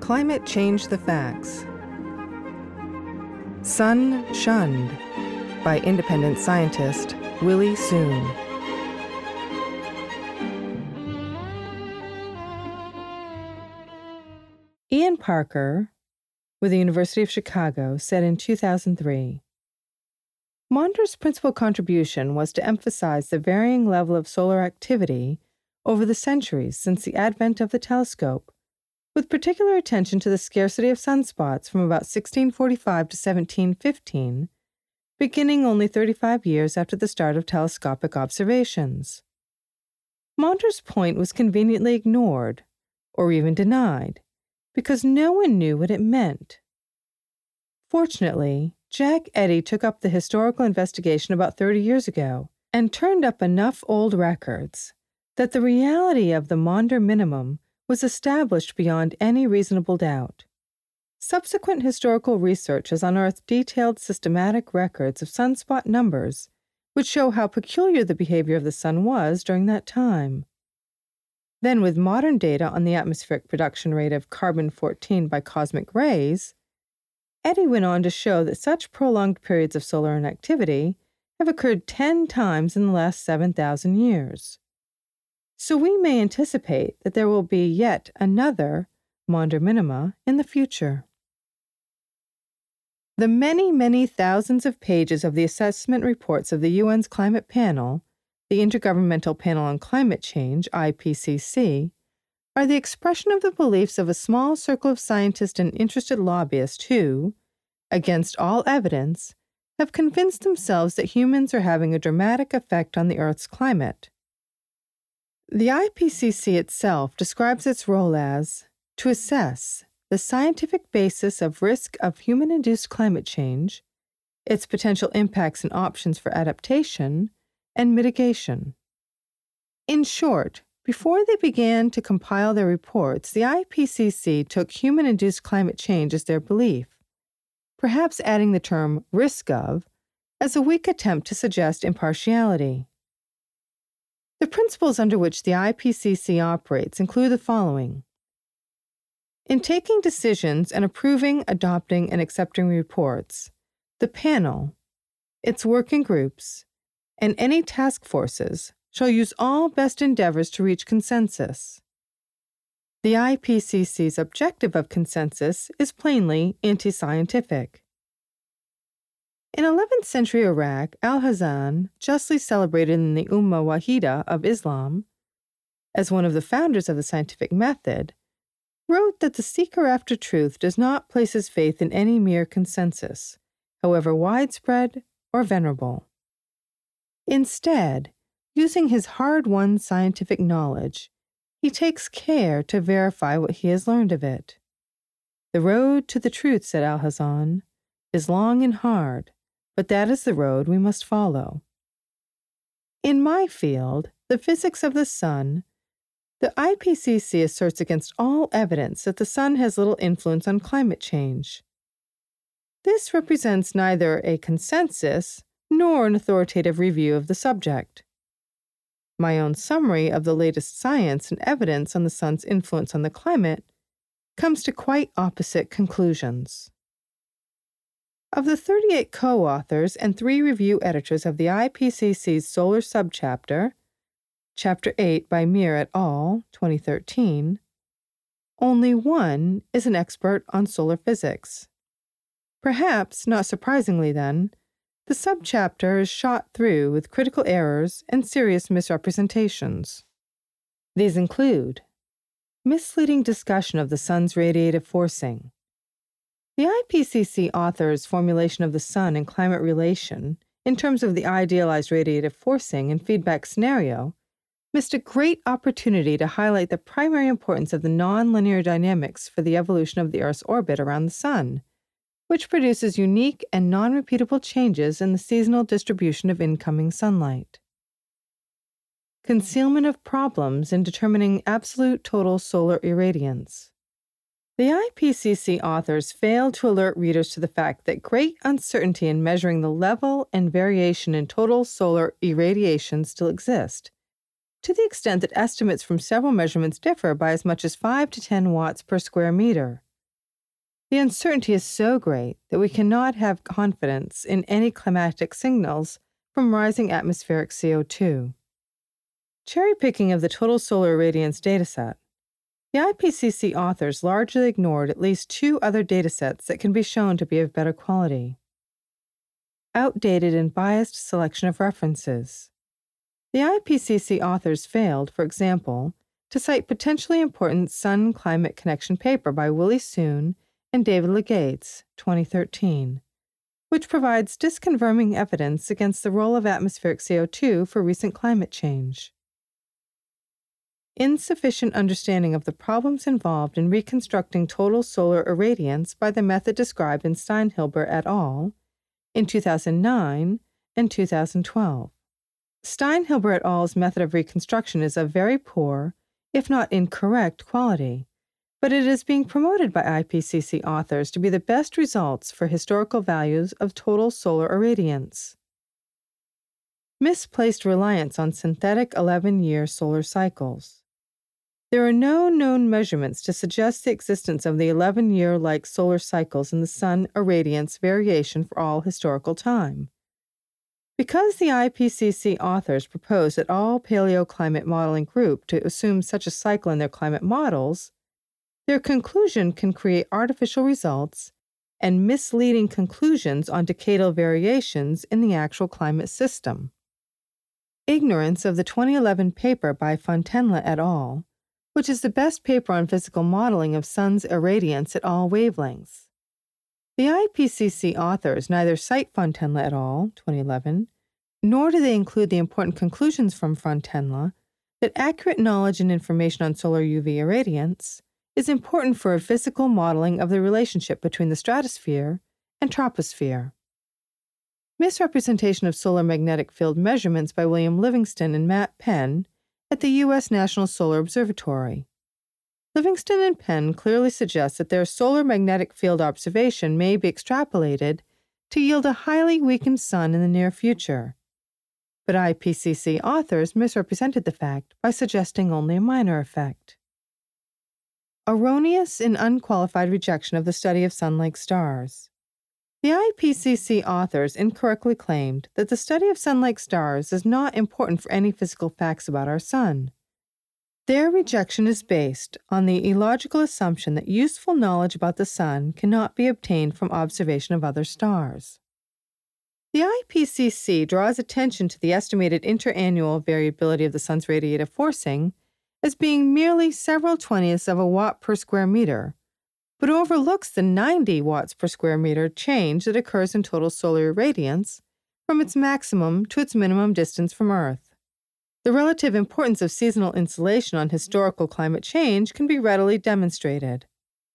Climate Change the Facts. Sun Shunned by independent scientist Willie Soon. Ian Parker, with the University of Chicago, said in 2003, Maunder's principal contribution was to emphasize the varying level of solar activity over the centuries since the advent of the telescope, with particular attention to the scarcity of sunspots from about 1645 to 1715, beginning only 35 years after the start of telescopic observations. Maunder's point was conveniently ignored, or even denied, because no one knew what it meant. Fortunately, Jack Eddy took up the historical investigation about 30 years ago and turned up enough old records that the reality of the Maunder minimum was established beyond any reasonable doubt. Subsequent historical research has unearthed detailed systematic records of sunspot numbers which show how peculiar the behavior of the sun was during that time. Then, with modern data on the atmospheric production rate of carbon-14 by cosmic rays, Eddy went on to show that such prolonged periods of solar inactivity have occurred 10 times in the last 7,000 years. So we may anticipate that there will be yet another Maunder minima in the future. The many thousands of pages of the assessment reports of the UN's Climate Panel, the Intergovernmental Panel on Climate Change, IPCC, are the expression of the beliefs of a small circle of scientists and interested lobbyists who, against all evidence, have convinced themselves that humans are having a dramatic effect on the Earth's climate. The IPCC itself describes its role as to assess the scientific basis of risk of human-induced climate change, its potential impacts and options for adaptation, and mitigation. In short, before they began to compile their reports, the IPCC took human-induced climate change as their belief, perhaps adding the term risk of as a weak attempt to suggest impartiality. The principles under which the IPCC operates include the following. In taking decisions and approving, adopting, and accepting reports, the panel, its working groups, and any task forces shall use all best endeavors to reach consensus. The IPCC's objective of consensus is plainly anti-scientific. In 11th century Iraq, Al-Hazzan, justly celebrated in the Ummah Wahida of Islam as one of the founders of the scientific method, wrote that the seeker after truth does not place his faith in any mere consensus, however widespread or venerable. Instead, using his hard-won scientific knowledge, he takes care to verify what he has learned of it. The road to the truth, said Al-Hazzan, is long and hard, but that is the road we must follow. In my field, the physics of the sun, the IPCC asserts against all evidence that the sun has little influence on climate change. This represents neither a consensus nor an authoritative review of the subject. My own summary of the latest science and evidence on the sun's influence on the climate comes to quite opposite conclusions. Of the 38 co-authors and 3 review editors of the IPCC's Solar Subchapter, Chapter 8 by Mir et al., 2013, only one is an expert on solar physics. Perhaps, not surprisingly then, the subchapter is shot through with critical errors and serious misrepresentations. These include misleading discussion of the sun's radiative forcing. The IPCC author's formulation of the sun and climate relation, in terms of the idealized radiative forcing and feedback scenario, missed a great opportunity to highlight the primary importance of the nonlinear dynamics for the evolution of the Earth's orbit around the sun, which produces unique and non-repeatable changes in the seasonal distribution of incoming sunlight. Concealment of problems in determining absolute total solar irradiance. The IPCC authors failed to alert readers to the fact that great uncertainty in measuring the level and variation in total solar irradiation still exist, to the extent that estimates from several measurements differ by as much as 5 to 10 watts per square meter. The uncertainty is so great that we cannot have confidence in any climatic signals from rising atmospheric CO2. Cherry-picking of the total solar irradiance dataset. The IPCC authors largely ignored at least 2 other datasets that can be shown to be of better quality. Outdated and biased selection of references. The IPCC authors failed, for example, to cite potentially important Sun Climate Connection paper by Willie Soon and David Legates, 2013, which provides disconfirming evidence against the role of atmospheric CO2 for recent climate change. Insufficient understanding of the problems involved in reconstructing total solar irradiance by the method described in Steinhilber et al. In 2009 and 2012. Steinhilber et al.'s method of reconstruction is of very poor, if not incorrect, quality, but it is being promoted by IPCC authors to be the best results for historical values of total solar irradiance. Misplaced reliance on synthetic 11-year solar cycles. There are no known measurements to suggest the existence of the 11-year-like solar cycles in the sun irradiance variation for all historical time. Because the IPCC authors propose that all paleoclimate modeling group to assume such a cycle in their climate models, their conclusion can create artificial results and misleading conclusions on decadal variations in the actual climate system. Ignorance of the 2011 paper by Fontenla et al., which is the best paper on physical modeling of sun's irradiance at all wavelengths. The IPCC authors neither cite Fontenla et al., 2011, nor do they include the important conclusions from Fontenla that accurate knowledge and information on solar UV irradiance is important for a physical modeling of the relationship between the stratosphere and troposphere. Misrepresentation of solar magnetic field measurements by William Livingston and Matt Penn at the U.S. National Solar Observatory. Livingston and Penn clearly suggest that their solar magnetic field observation may be extrapolated to yield a highly weakened sun in the near future. But IPCC authors misrepresented the fact by suggesting only a minor effect. Erroneous and unqualified rejection of the study of sun-like stars. The IPCC authors incorrectly claimed that the study of sun-like stars is not important for any physical facts about our sun. Their rejection is based on the illogical assumption that useful knowledge about the sun cannot be obtained from observation of other stars. The IPCC draws attention to the estimated interannual variability of the sun's radiative forcing as being merely several 20ths of a watt per square meter, but overlooks the 90 watts per square meter change that occurs in total solar irradiance from its maximum to its minimum distance from Earth. The relative importance of seasonal insolation on historical climate change can be readily demonstrated.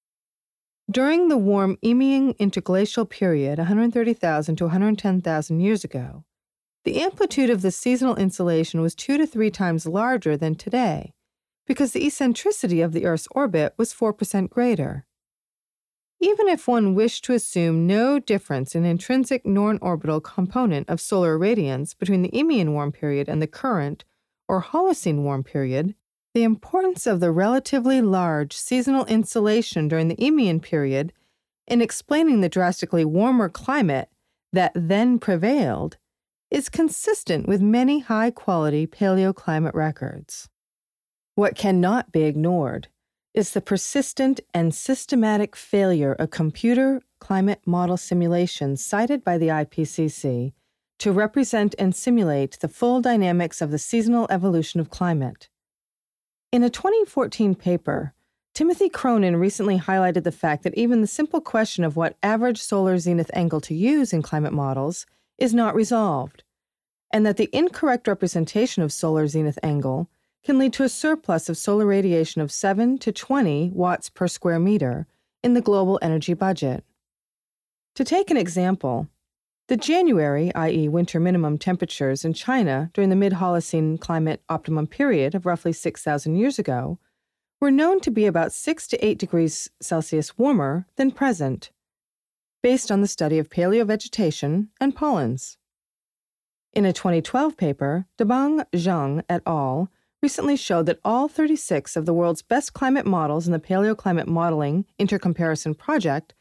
During the warm Eemian interglacial period 130,000 to 110,000 years ago, the amplitude of the seasonal insolation was 2 to 3 times larger than today, because the eccentricity of the Earth's orbit was 4% greater. Even if one wished to assume no difference in intrinsic non-orbital component of solar irradiance between the Eemian warm period and the current, or Holocene warm period, the importance of the relatively large seasonal insolation during the Eemian period in explaining the drastically warmer climate that then prevailed is consistent with many high-quality paleoclimate records. What cannot be ignored is the persistent and systematic failure of computer climate model simulations cited by the IPCC to represent and simulate the full dynamics of the seasonal evolution of climate. In a 2014 paper, Timothy Cronin recently highlighted the fact that even the simple question of what average solar zenith angle to use in climate models is not resolved, and that the incorrect representation of solar zenith angle can lead to a surplus of solar radiation of 7 to 20 watts per square meter in the global energy budget. To take an example, the January, i.e. winter minimum temperatures in China during the mid-Holocene climate optimum period of roughly 6,000 years ago were known to be about 6 to 8 degrees Celsius warmer than present, based on the study of paleovegetation and pollens. In a 2012 paper, Dabang Zhang et al. Recently showed that all 36 of the world's best climate models in the Paleoclimate Modeling Intercomparison Project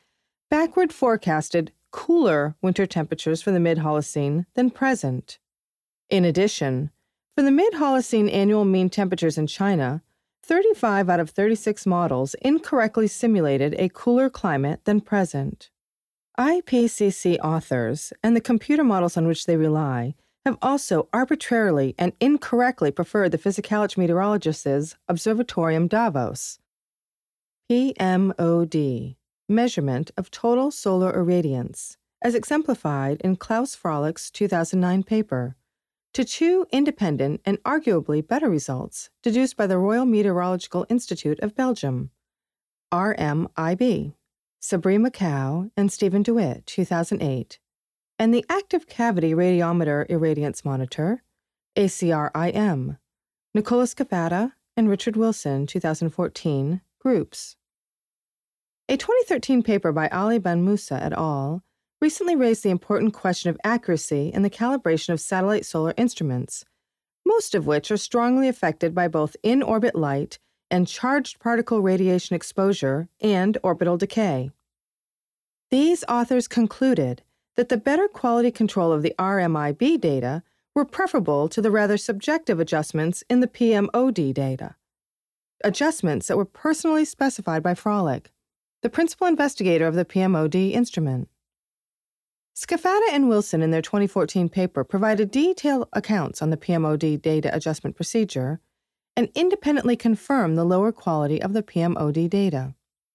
backward forecasted cooler winter temperatures for the mid-Holocene than present. In addition, for the mid-Holocene annual mean temperatures in China, 35 out of 36 models incorrectly simulated a cooler climate than present. IPCC authors and the computer models on which they rely have also arbitrarily and incorrectly preferred the Physikalische Meteorologisches Observatorium Davos, PMOD, measurement of total solar irradiance, as exemplified in Klaus Fröhlich's 2009 paper, to two independent and arguably better results deduced by the Royal Meteorological Institute of Belgium, RMIB, Sabri Macau and Stephen DeWitt, 2008, and the Active Cavity Radiometer Irradiance Monitor, ACRIM, Nicolas Capata and Richard Wilson, 2014, groups. A 2013 paper by Ali Ben Moussa et al. Recently raised the important question of accuracy in the calibration of satellite solar instruments, most of which are strongly affected by both in-orbit light and charged particle radiation exposure and orbital decay. These authors concluded that the better quality control of the RMIB data were preferable to the rather subjective adjustments in the PMOD data, adjustments that were personally specified by Fröhlich, the principal investigator of the PMOD instrument. Scafata and Wilson in their 2014 paper provided detailed accounts on the PMOD data adjustment procedure and independently confirmed the lower quality of the PMOD data.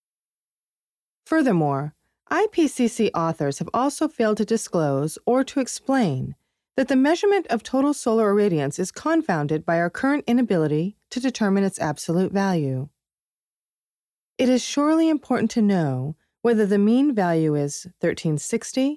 Furthermore, IPCC authors have also failed to disclose or to explain that the measurement of total solar irradiance is confounded by our current inability to determine its absolute value. It is surely important to know whether the mean value is 1360,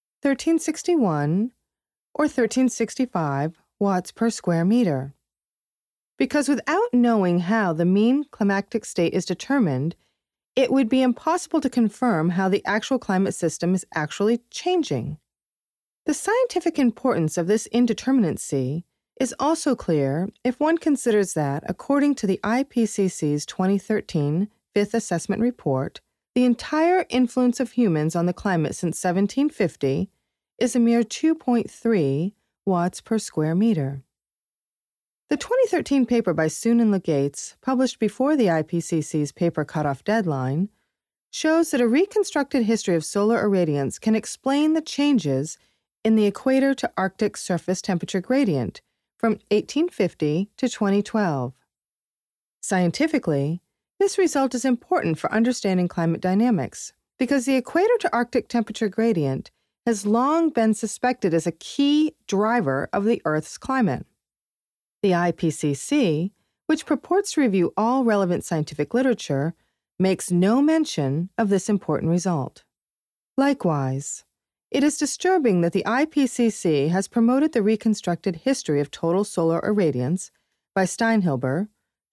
1361, or 1365 watts per square meter. Because without knowing how the mean climactic state is determined, it would be impossible to confirm how the actual climate system is actually changing. The scientific importance of this indeterminacy is also clear if one considers that, according to the IPCC's 2013 Fifth Assessment Report, the entire influence of humans on the climate since 1750 is a mere 2.3 watts per square meter. The 2013 paper by Soon and Legates, published before the IPCC's paper cutoff deadline, shows that a reconstructed history of solar irradiance can explain the changes in the equator to Arctic surface temperature gradient from 1850 to 2012. Scientifically, this result is important for understanding climate dynamics because the equator to Arctic temperature gradient has long been suspected as a key driver of the Earth's climate. The IPCC, which purports to review all relevant scientific literature, makes no mention of this important result. Likewise, it is disturbing that the IPCC has promoted the reconstructed history of total solar irradiance by Steinhilber,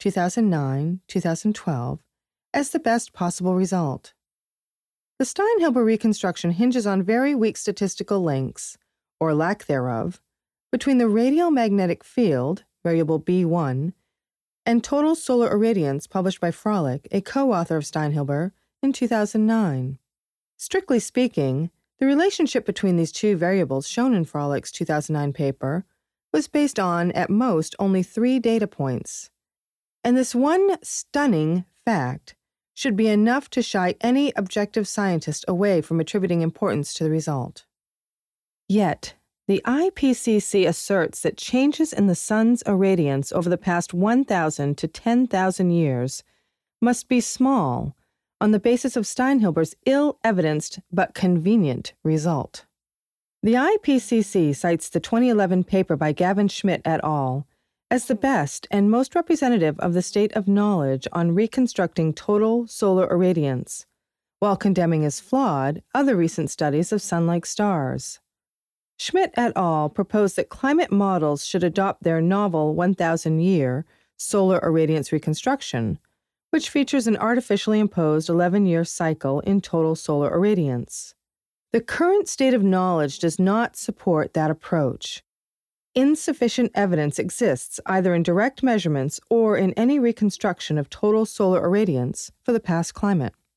2009-2012, as the best possible result. The Steinhilber reconstruction hinges on very weak statistical links, or lack thereof, between the radial magnetic field, variable B1, and total solar irradiance published by Fröhlich, a co-author of Steinhilber, in 2009. Strictly speaking, the relationship between these two variables shown in Fröhlich's 2009 paper was based on, at most, only 3 data points. And this one stunning fact should be enough to shy any objective scientist away from attributing importance to the result. Yet, the IPCC asserts that changes in the sun's irradiance over the past 1,000 to 10,000 years must be small on the basis of Steinhilber's ill-evidenced but convenient result. The IPCC cites the 2011 paper by Gavin Schmidt et al. As the best and most representative of the state of knowledge on reconstructing total solar irradiance, while condemning as flawed other recent studies of sun-like stars. Schmidt et al. Proposed that climate models should adopt their novel 1,000-year solar irradiance reconstruction, which features an artificially imposed 11-year cycle in total solar irradiance. The current state of knowledge does not support that approach. Insufficient evidence exists either in direct measurements or in any reconstruction of total solar irradiance for the past climate.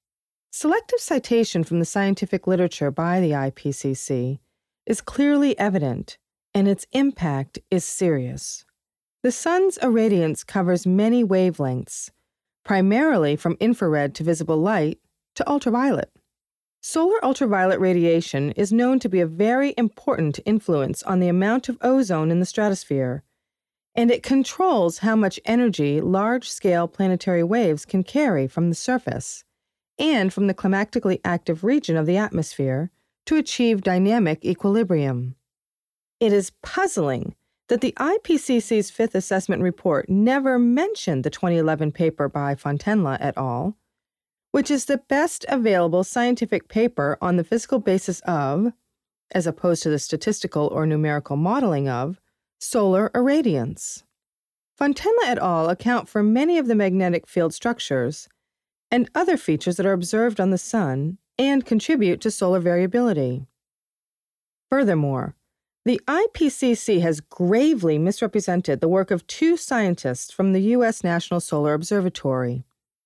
Selective citation from the scientific literature by the IPCC is clearly evident, and its impact is serious. The sun's irradiance covers many wavelengths, primarily from infrared to visible light to ultraviolet. Solar ultraviolet radiation is known to be a very important influence on the amount of ozone in the stratosphere, and it controls how much energy large-scale planetary waves can carry from the surface and from the climactically active region of the atmosphere to achieve dynamic equilibrium. It is puzzling that the IPCC's fifth assessment report never mentioned the 2011 paper by Fontella et al., which is the best available scientific paper on the physical basis of, as opposed to the statistical or numerical modeling of, solar irradiance. Fontella et al. Account for many of the magnetic field structures and other features that are observed on the sun and contribute to solar variability. Furthermore, the IPCC has gravely misrepresented the work of two scientists from the U.S. National Solar Observatory.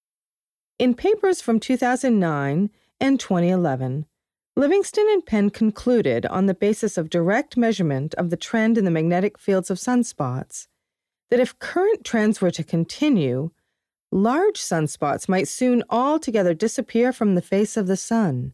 In papers from 2009 and 2011, Livingston and Penn concluded, on the basis of direct measurement of the trend in the magnetic fields of sunspots, that if current trends were to continue, large sunspots might soon altogether disappear from the face of the sun.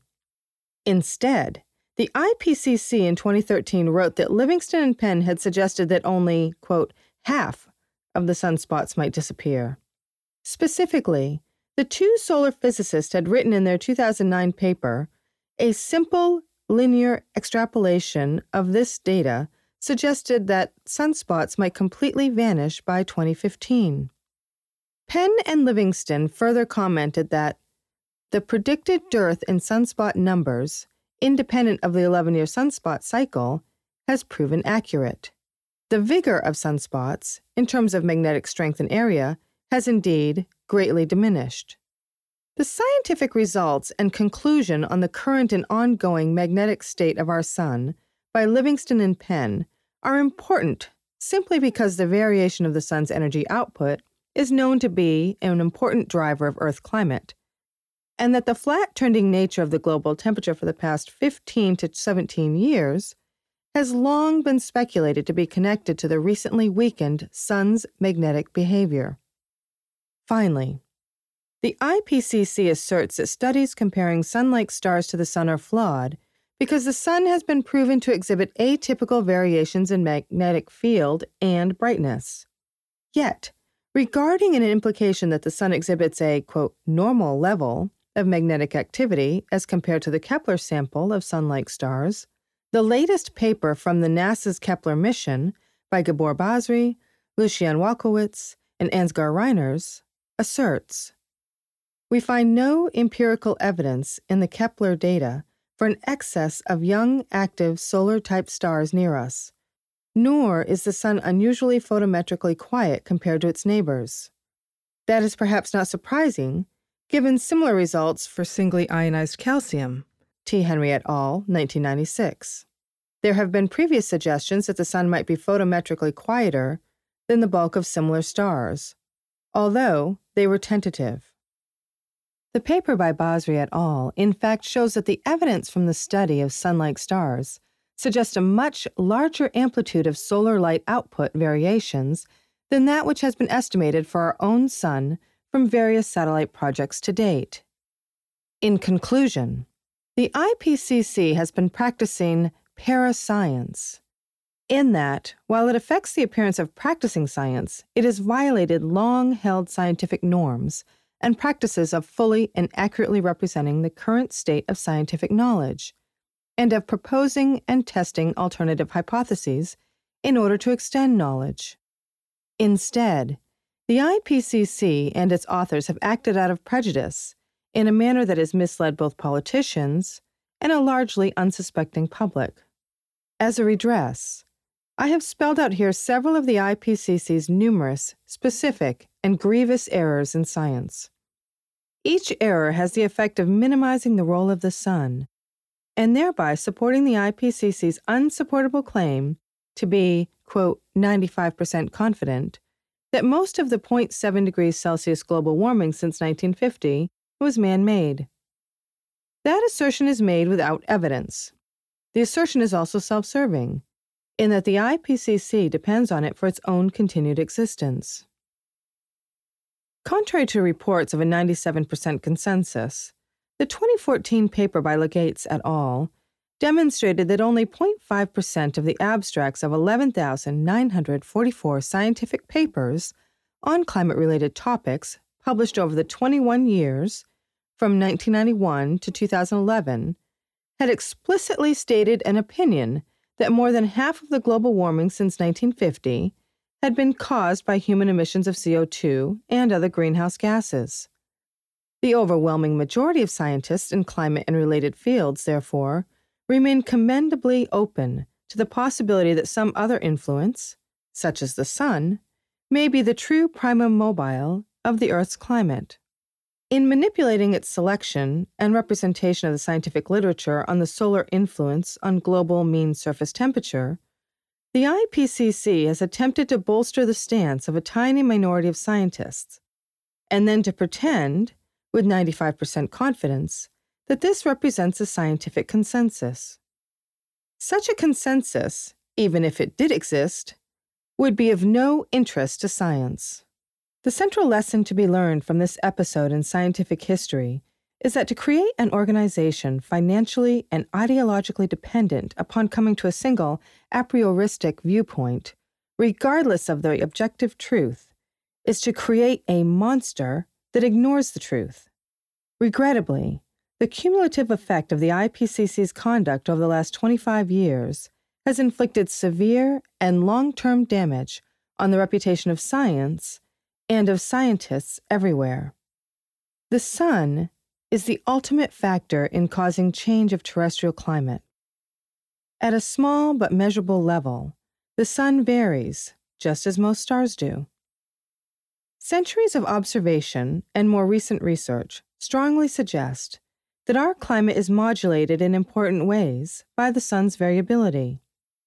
Instead, the IPCC in 2013 wrote that Livingston and Penn had suggested that only, quote, half of the sunspots might disappear. Specifically, the two solar physicists had written in their 2009 paper, a simple linear extrapolation of this data suggested that sunspots might completely vanish by 2015. Penn and Livingston further commented that the predicted dearth in sunspot numbers, independent of the 11-year sunspot cycle, has proven accurate. The vigor of sunspots, in terms of magnetic strength and area, has indeed greatly diminished. The scientific results and conclusion on the current and ongoing magnetic state of our sun by Livingston and Penn are important simply because the variation of the sun's energy output is known to be an important driver of Earth climate, and that the flat trending nature of the global temperature for the past 15 to 17 years has long been speculated to be connected to the recently weakened sun's magnetic behavior. Finally, the IPCC asserts that studies comparing sun-like stars to the sun are flawed because the sun has been proven to exhibit atypical variations in magnetic field and brightness. Yet, regarding an implication that the sun exhibits a, quote, normal level of magnetic activity as compared to the Kepler sample of sun-like stars, the latest paper from the NASA's Kepler mission by Gabor Basri, Lucian Walkowicz, and Ansgar Reiners asserts, we find no empirical evidence in the Kepler data for an excess of young, active solar-type stars near us, nor is the sun unusually photometrically quiet compared to its neighbors. That is perhaps not surprising, given similar results for singly ionized calcium, T. Henry et al., 1996. There have been previous suggestions that the sun might be photometrically quieter than the bulk of similar stars, although they were tentative. The paper by Basri et al. In fact shows that the evidence from the study of sun-like stars suggests a much larger amplitude of solar light output variations than that which has been estimated for our own sun from various satellite projects to date. In conclusion, the IPCC has been practicing parascience, in that, while it affects the appearance of practicing science, it has violated long-held scientific norms and practices of fully and accurately representing the current state of scientific knowledge, and of proposing and testing alternative hypotheses in order to extend knowledge. Instead, the IPCC and its authors have acted out of prejudice in a manner that has misled both politicians and a largely unsuspecting public. As a redress, I have spelled out here several of the IPCC's numerous, specific, and grievous errors in science. Each error has the effect of minimizing the role of the sun, and thereby supporting the IPCC's unsupportable claim to be, quote, 95% confident that most of the 0.7 degrees Celsius global warming since 1950 was man-made. That assertion is made without evidence. The assertion is also self-serving, in that the IPCC depends on it for its own continued existence. Contrary to reports of a 97% consensus, the 2014 paper by Legates et al. Demonstrated that only 0.5% of the abstracts of 11,944 scientific papers on climate-related topics published over the 21 years from 1991 to 2011 had explicitly stated an opinion that more than half of the global warming since 1950 had been caused by human emissions of CO2 and other greenhouse gases. The overwhelming majority of scientists in climate and related fields, therefore, remain commendably open to the possibility that some other influence, such as the sun, may be the true primum mobile of the Earth's climate. In manipulating its selection and representation of the scientific literature on the solar influence on global mean surface temperature, the IPCC has attempted to bolster the stance of a tiny minority of scientists, and then to pretend, with 95% confidence, that this represents a scientific consensus. Such a consensus, even if it did exist, would be of no interest to science. The central lesson to be learned from this episode in scientific history is that to create an organization financially and ideologically dependent upon coming to a single a prioristic viewpoint, regardless of the objective truth, is to create a monster that ignores the truth. Regrettably, the cumulative effect of the IPCC's conduct over the last 25 years has inflicted severe and long-term damage on the reputation of science and of scientists everywhere. The sun is the ultimate factor in causing change of terrestrial climate. At a small but measurable level, the sun varies, just as most stars do. Centuries of observation and more recent research strongly suggest that our climate is modulated in important ways by the sun's variability.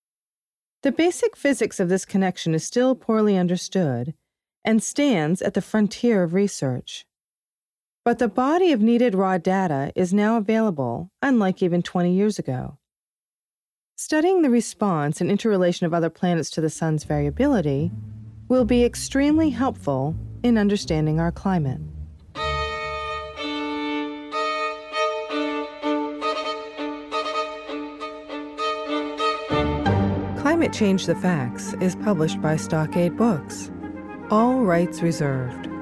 The basic physics of this connection is still poorly understood and stands at the frontier of research. But the body of needed raw data is now available, unlike even 20 years ago. Studying the response and interrelation of other planets to the sun's variability will be extremely helpful in understanding our climate. Climate Change: The Facts is published by Stockade Books. All rights reserved.